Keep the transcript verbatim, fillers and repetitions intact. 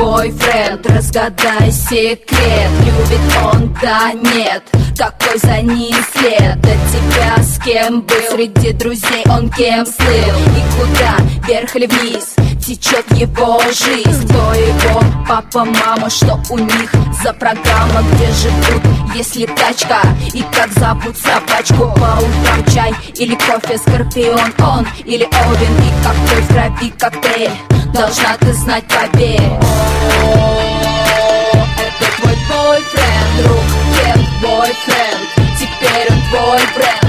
бойфренд? Разгадай секрет, любит он, да нет, какой за ним след? До тебя с кем был, среди друзей он кем слыл? И куда, вверх или вниз, течет его жизнь? Кто его папа, мама, что у них за программа, где живут, если тачка, и как зовут собачку? По утрам чай или кофе, скорпион он или Овен? И какой в крови коктейль, должна ты знать, поверь. О, это твой бойфренд, друг, кем бойфренд? Теперь он твой бренд.